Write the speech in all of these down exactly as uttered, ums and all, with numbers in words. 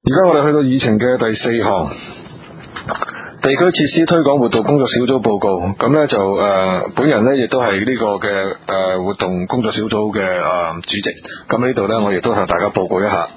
而家我哋去到議程嘅第四項，地區設施推廣活動工作小組報告。咁呢就誒、呃，本人呢亦都係呢個嘅誒、呃、活動工作小組嘅誒、呃、主席。咁呢度呢，我亦都向大家報告一下。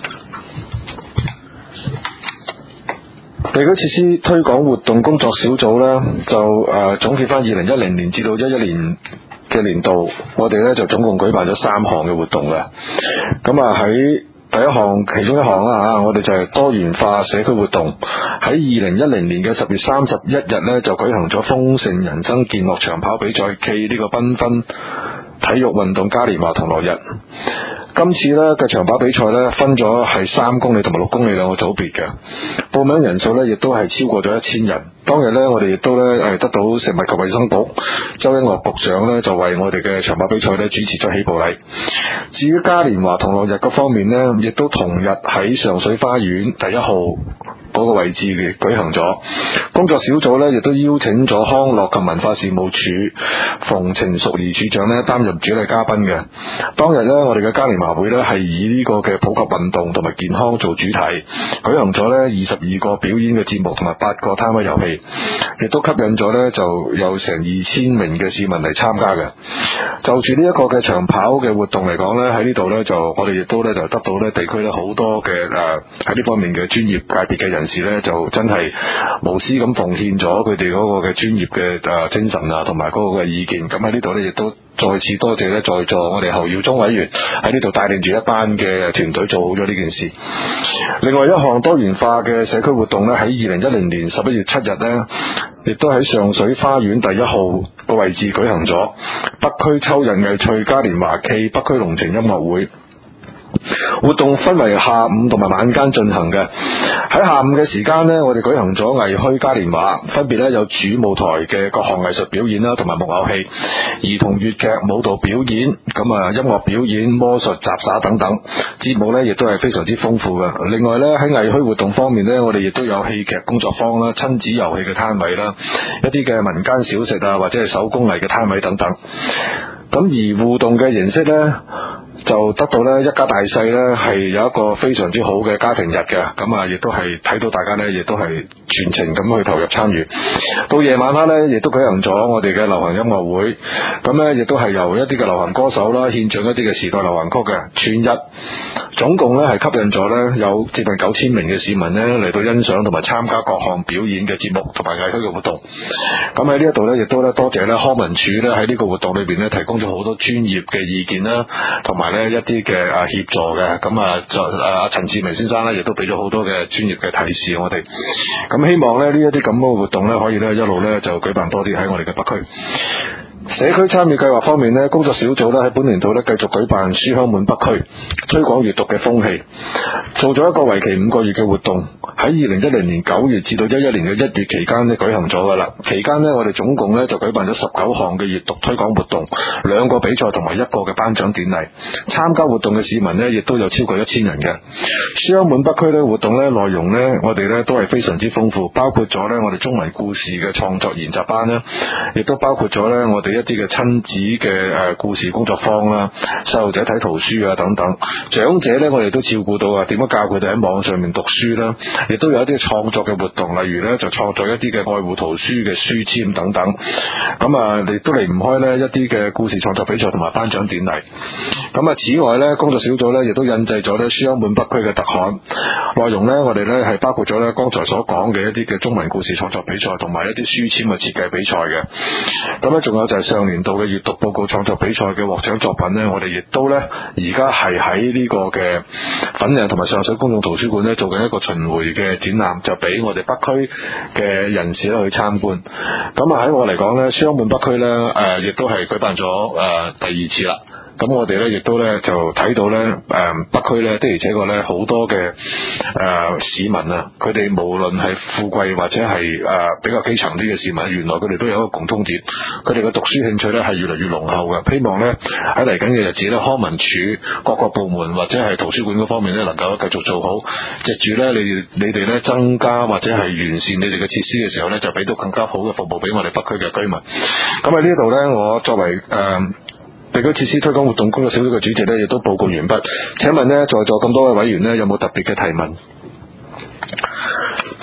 地區設施推廣活動工作小組呢，就誒、呃、總結翻二零一零年至到一一年嘅年度，我哋呢就總共舉辦咗三項嘅活動嘅。咁啊喺第一項，其中一項啦吓，我哋就係多元化社區活動。喺二零一零年嘅十月三十一日呢，就舉行咗豐盛人生健樂長跑比賽暨呢個繽紛體育運動嘉年華同樂日。今次呢嘅長跑比賽呢，分咗係三公里同埋六公里兩個組別嘅，報名人數呢亦都係超過咗一千人。當日呢，我哋亦都呢係得到食物及衛生局周一嶽局長呢就為我哋嘅長跑比賽呢主持咗起步禮。至於嘉年華同樂日嗰方面呢，亦都同日喺上水花園第一號嗰個位置嘅舉行咗。工作小組呢亦都邀請咗康樂及文化事務處馮程淑儀處長呢擔任主禮嘉賓嘅。當日呢，我哋嘅嘉年華會呢係以呢個嘅普及運動同埋健康做主題，舉行咗呢二十二個表演嘅節目同埋八個攤位遊戲，亦都吸引咗呢就有成二千名嘅市民嚟參加嘅。就住呢一個嘅長跑嘅活動嚟講呢，喺呢度呢，就我哋亦都呢就得到呢地區呢好多嘅誒喺呢方面嘅專業界別嘅人士呢，就真係無私咁奉獻咗佢哋嗰個嘅專業嘅誒精神啊，同埋嗰個嘅意見。咁喺呢度呢，亦都再次多謝呢在座我哋侯耀中委員喺呢度帶領住一班嘅團隊做好咗呢件事。另外一項多元化嘅社區活動呢，喺二零一零年十一月七日呢，亦都喺上水花園第一號個位置舉行咗北區秋日藝趣嘉年華暨北區龍情音樂會。活動分為下午同埋晚間進行嘅。喺下午嘅時間呢，我哋舉行咗藝墟嘉年華，分別呢有主舞台嘅各項藝術表演啦，同埋木偶戲、兒童粵劇、舞蹈表演，咁啊音樂表演、魔術、雜耍等等節目呢，亦都係非常之豐富嘅。另外呢，喺藝墟活動方面呢，我哋亦都有戲劇工作坊啦、親子遊戲嘅攤位啦、一啲嘅民間小食啊，或者係手工藝嘅攤位等等。咁而互動嘅形式呢，就得到呢一家大細呢係有一個非常之好嘅家庭日嘅。咁啊亦都係睇到大家呢，亦都係全程咁去投入參與。到夜晚黑呢，亦都舉行咗我哋嘅流行音樂會，咁呢，亦都係由一啲嘅流行歌手啦獻唱一啲嘅時代流行曲嘅。全日總共呢係吸引咗呢有接近九千名嘅市民呢嚟到欣賞同埋參加各項表演嘅節目同埋藝墟嘅活動。咁喺呢一度呢，亦都呢多謝呢康文署呢喺呢個活動裏邊呢提供咗好多專業嘅意見啦，同埋呢一啲嘅啊協助嘅。咁啊就啊陳志明先生呢亦都俾咗好多嘅專業嘅提示我哋。咁希望呢呢一啲咁嘅活動呢可以呢一路呢就舉辦多啲喺我哋嘅北區。社區參與計劃方面呢，工作小組呢喺本年度呢繼續舉辦書香滿北區，推廣閱讀嘅風氣，做咗一個為期五個月嘅活動，喺二零一零年九月至到一一年嘅一月期間呢舉行咗噶啦。期間呢，我哋總共呢就舉辦咗十九項嘅閱讀推廣活動，兩個比賽同埋一個嘅頒獎典禮。參加活動嘅市民呢亦都有超過一千人嘅。書香滿北區呢活動呢內容呢，我哋呢都係非常之豐富，包括咗呢我哋中文故事嘅創作研習班啦，亦都包括咗呢我哋一啲嘅親子嘅誒故事工作坊啦，細路仔睇圖書啊等等。長者呢，我哋都照顧到啊，點樣教佢哋喺網上面讀書啦，亦都有一啲創作嘅活動，例如呢就創作一啲嘅愛護圖書嘅書籤等等。咁啊，亦都離唔開呢一啲嘅故事創作比賽同埋頒獎典禮。咁啊，此外呢，工作小組呢亦都印製咗呢書香滿北區嘅特刊，內容呢，我哋呢係包括咗呢剛才所講嘅一啲嘅中文故事創作比賽同埋一啲書籤嘅設計比賽嘅。咁呢仲有就係上年度嘅閱讀報告創作比賽嘅獲獎作品呢，我哋亦都呢而家係喺呢個嘅粉嶺同埋上水公眾圖書館呢做緊一個巡迴嘅展覽，就俾我哋北區嘅人士咧去參觀。咁啊喺我嚟講呢，書香滿北區呢誒亦都係舉辦咗誒、呃、第二次啦。咁我哋咧亦都咧就睇到咧誒、呃、北區咧的而且確咧好多嘅誒、呃、市民啊，佢哋無論係富貴或者係誒、呃、比較基層啲嘅市民，原來佢哋都有一個共通點，佢哋嘅讀書興趣咧係越嚟越濃厚嘅。希望咧喺嚟緊嘅日子咧，康文署各個部門或者係圖書館嗰方面咧，能夠繼續做好，藉住咧你你哋咧增加或者係完善你哋嘅設施嘅時候咧，就俾到更加好嘅服務俾我哋北區嘅居民。咁喺呢度咧，我作為誒、呃地區設施推廣活動工作小組嘅主席呢，亦都報告完畢。請問呢，在座咁多位委員呢，有冇特別嘅提問？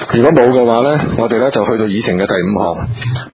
如果冇嘅話呢，我哋呢就去到議程嘅第五項。